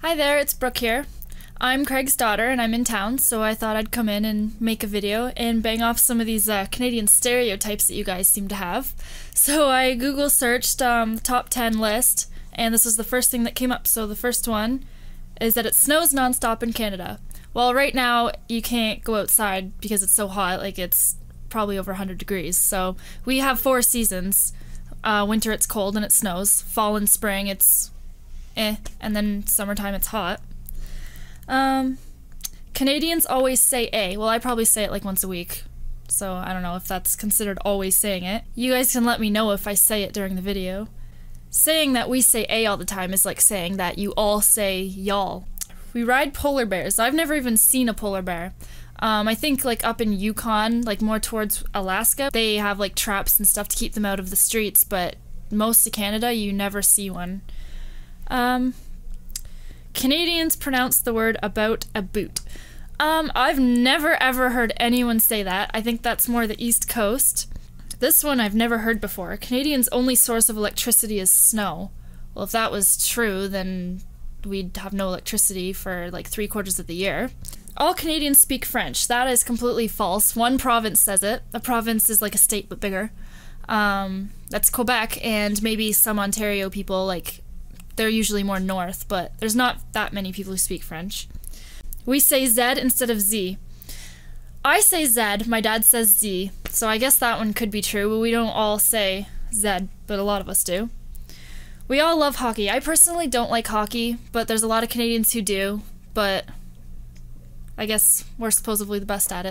Hi there, it's Brooke here. I'm Craig's daughter and I'm in town, so I thought I'd come in and make a video and bang off some of these Canadian stereotypes that you guys seem to have. So I Google searched the top 10 list, and this was the first thing that came up. So the first one is that it snows nonstop in Canada. Well, right now you can't go outside because it's so hot, like it's probably over 100 degrees. So we have 4 seasons. Winter it's cold and it snows. Fall and spring it's and then summertime it's hot. Canadians always say A. Well, I probably say it like once a week, so I don't know if that's considered always saying it. You guys can let me know if I say it during the video. Saying that we say A all the time is like saying that you all say y'all. We ride polar bears. I've never even seen a polar bear. I think like up in Yukon, like more towards Alaska, they have like traps and stuff to keep them out of the streets, but most of Canada you never see one. Canadians pronounce the word about a boot. I've never ever heard anyone say that. I think that's more the East Coast. This one I've never heard before. Canadians' only source of electricity is snow. Well, if that was true, then we'd have no electricity for like 3/4 of the year. All Canadians speak French. That is completely false. One province says it. A province is like a state but bigger. That's Quebec, and maybe some Ontario people, like they're usually more north, but there's not that many people who speak French. We say Z instead of Z. I say Z, my dad says Z, so I guess that one could be true, but we don't all say Z, but a lot of us do. We all love hockey. I personally don't like hockey, but there's a lot of Canadians who do, but I guess we're supposedly the best at it.